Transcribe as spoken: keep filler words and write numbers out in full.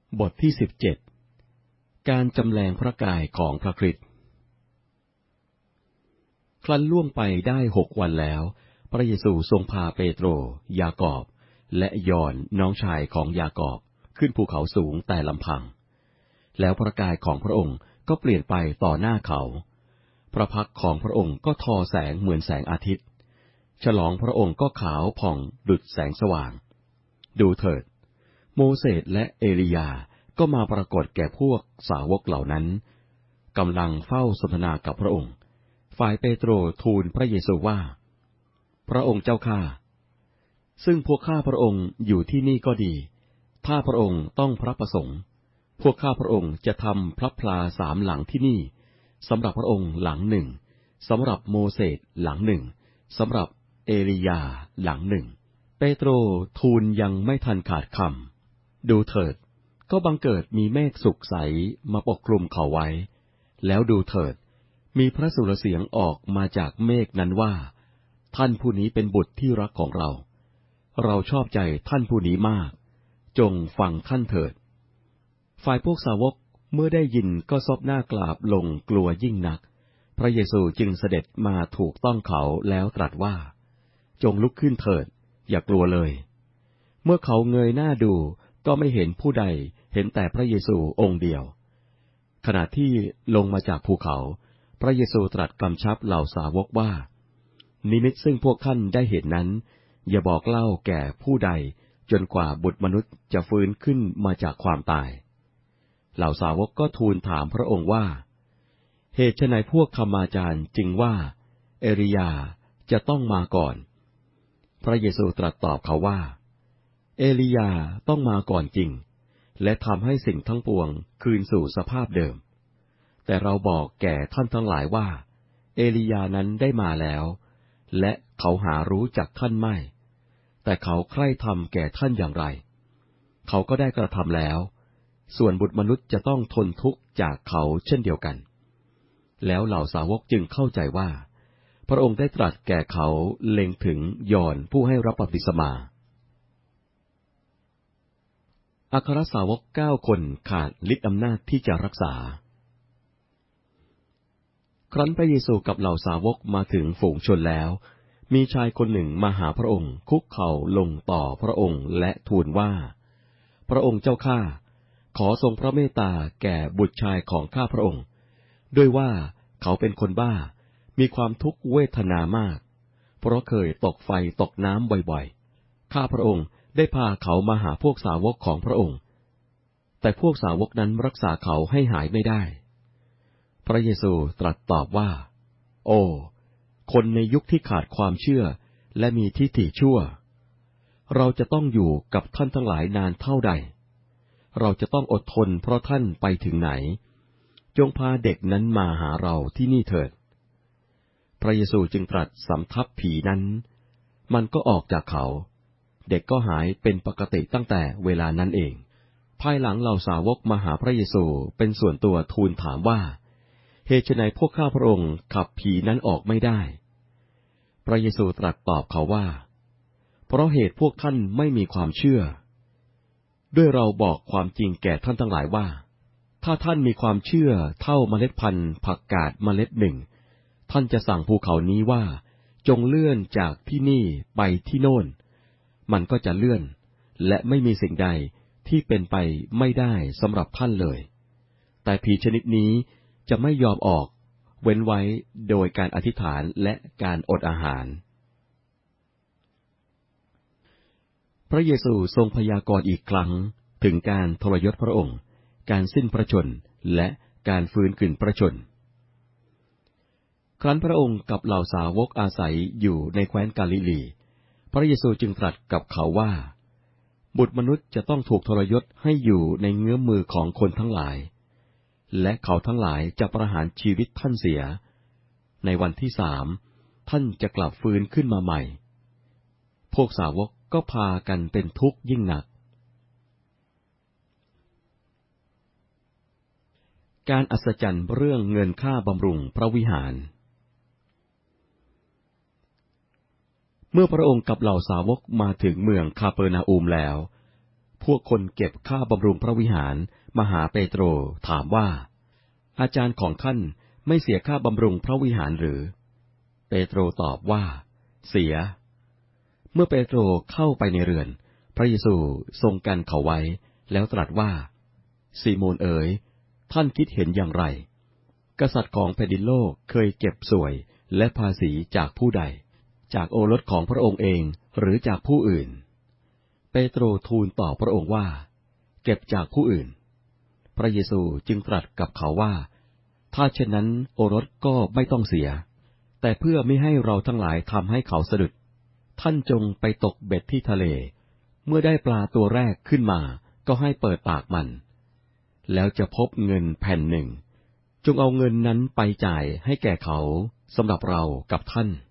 บทที่สิบเจ็ดการจำแรงพระกายของพระคริสต์ครั้นล่วงไปได้หกวันแล้วพระเยซูทรงพาเปโตรยากอบและยอห์นน้องชายของยากอบขึ้นภูเขาสูงแต่ลำพังแล้วพระกายของพระองค์ก็เปลี่ยนไปต่อหน้าเขาพระพักตร์ของพระองค์ก็ทอแสงเหมือนแสงอาทิตย์ฉลองพระองค์ก็ขาวผ่องดุจแสงสว่างดูเถิดโมเสสและเอลียาก็มาปรากฏแก่พวกสาวกเหล่านั้นกำลังเฝ้าสนทนากับพระองค์ฝ่ายเปโตรทูลพระเยซูว่าพระองค์เจ้าข้าซึ่งพวกข้าพระองค์อยู่ที่นี่ก็ดีถ้าพระองค์ต้องพระประสงค์พวกข้าพระองค์จะทำพระพลาสามหลังที่นี่สำหรับพระองค์หลังหนึ่งสำหรับโมเสสหลังหนึ่งสำหรับเอลียาหลังหนึ่งเปโตรทูลยังไม่ทันขาดคำดูเถิดก็บังเกิดมีเมฆสุกใสมาปกคลุมเขาไว้แล้วดูเถิดมีพระสุรเสียงออกมาจากเมฆนั้นว่าท่านผู้นี้เป็นบุตรที่รักของเราเราชอบใจท่านผู้นี้มากจงฟังท่านเถิดฝ่ายพวกสาวกเมื่อได้ยินก็ซบหน้ากราบลงกลัวยิ่งนักพระเยซูจึงเสด็จมาถูกต้องเขาแล้วตรัสว่าจงลุกขึ้นเถิดอย่ากลัวเลยเมื่อเขาเงยหน้าดูก็ไม่เห็นผู้ใดเห็นแต่พระเยซูองค์เดียวขณะที่ลงมาจากภูเขาพระเยซูตรัสกำชับเหล่าสาวกว่านิมิตซึ่งพวกท่านได้เห็นนั้นอย่าบอกเล่าแก่ผู้ใดจนกว่าบุตรมนุษย์จะฟื้นขึ้นมาจากความตายเหล่าสาวกก็ทูลถามพระองค์ว่าเหตุไฉนพวกธรรมาจารย์จึงว่าเอลียาจะต้องมาก่อนพระเยซูตรัสตอบเขาว่าเอลียาต้องมาก่อนจริงและทำให้สิ่งทั้งปวงคืนสู่สภาพเดิมแต่เราบอกแก่ท่านทั้งหลายว่าเอลียานั้นได้มาแล้วและเขาหารู้จักท่านไม่แต่เขาใคร่ทำแก่ท่านอย่างไรเขาก็ได้กระทำแล้วส่วนบุตรมนุษย์จะต้องทนทุกข์จากเขาเช่นเดียวกันแล้วเหล่าสาวกจึงเข้าใจว่าพระองค์ได้ตรัสแก่เขาเล็งถึงยอห์นผู้ให้รับบัพติศมาอัครสาวกเก้าคนขาดฤทธิ์อำนาจที่จะรักษาครั้นพระเยซูกับเหล่าสาวกมาถึงฝูงชนแล้วมีชายคนหนึ่งมาหาพระองค์คุกเข่าลงต่อพระองค์และทูลว่าพระองค์เจ้าข้าขอทรงพระเมตตาแก่บุตรชายของข้าพระองค์ด้วยว่าเขาเป็นคนบ้ามีความทุกข์เวทนามากเพราะเคยตกไฟตกน้ำบ่อยๆข้าพระองค์ได้พาเขามาหาพวกสาวกของพระองค์แต่พวกสาวกนั้นรักษาเขาให้หายไม่ได้พระเยซูตรัสตอบว่าโอ้คนในยุคที่ขาดความเชื่อและมีทิฏฐิชั่วเราจะต้องอยู่กับท่านทั้งหลายนานเท่าใดเราจะต้องอดทนเพราะท่านไปถึงไหนจงพาเด็กนั้นมาหาเราที่นี่เถิดพระเยซูจึงตรัสสำทับผีนั้นมันก็ออกจากเขาเด็กก็หายเป็นปกติตั้งแต่เวลานั้นเองภายหลังเหล่าสาวกมาหาพระเยซูเป็นส่วนตัวทูลถามว่าเหตุไฉนพวกข้าพระองค์ขับผีนั้นออกไม่ได้พระเยซูตรัสตอบเขาว่าเพราะเหตุพวกท่านไม่มีความเชื่อด้วยเราบอกความจริงแก่ท่านทั้งหลายว่าถ้าท่านมีความเชื่อเท่าเมล็ดพันธุ์ผักกาดเมล็ดหนึ่งท่านจะสั่งภูเขานี้ว่าจงเลื่อนจากที่นี่ไปที่โน่นมันก็จะเลื่อนและไม่มีสิ่งใดที่เป็นไปไม่ได้สำหรับท่านเลยแต่ผีชนิดนี้จะไม่ยอมออกเว้นไว้โดยการอธิษฐานและการอดอาหารพระเยซูทรงพยากรณ์อีกครั้งถึงการทรยศพระองค์การสิ้นพระชนม์และการฟื้นคืนพระชนม์ครั้นพระองค์กับเหล่าสาวกอาศัยอยู่ในแคว้นกาลิลีพระเยซูจึงตรัสกับเขาว่าบุตรมนุษย์จะต้องถูกทรยศให้อยู่ในเงื้อมมือของคนทั้งหลายและเขาทั้งหลายจะประหารชีวิตท่านเสียในวันที่สามท่านจะกลับฟื้นขึ้นมาใหม่พวกสาวกก็พากันเป็นทุกข์ยิ่งหนักการอัศจรรย์เรื่องเงินค่าบำรุงพระวิหารเมื่อพระองค์กับเหล่าสาวกมาถึงเมืองคาเปอร์นาอูมแล้วพวกคนเก็บค่าบำรุงพระวิหารมาหาเปโตรถามว่าอาจารย์ของท่านไม่เสียค่าบำรุงพระวิหารหรือเปโตรตอบว่าเสียเมื่อเปโตรเข้าไปในเรือนพระเยซูทรงกันเขาไว้แล้วตรัสว่าซีโมนเอ๋ยท่านคิดเห็นอย่างไรกษัตริย์ของแผ่นดินโลกเคยเก็บสวยและภาษีจากผู้ใดจากโอรสของพระองค์เองหรือจากผู้อื่นเปโตรทูลตอบพระองค์ว่าเก็บจากผู้อื่นพระเยซูจึงตรัสกับเขาว่าถ้าเช่นนั้นโอรสก็ไม่ต้องเสียแต่เพื่อไม่ให้เราทั้งหลายทำให้เขาสะดุดท่านจงไปตกเบ็ดที่ทะเลเมื่อได้ปลาตัวแรกขึ้นมาก็ให้เปิดปากมันแล้วจะพบเงินแผ่นหนึ่งจงเอาเงินนั้นไปจ่ายให้แก่เขาสำหรับเรากับท่าน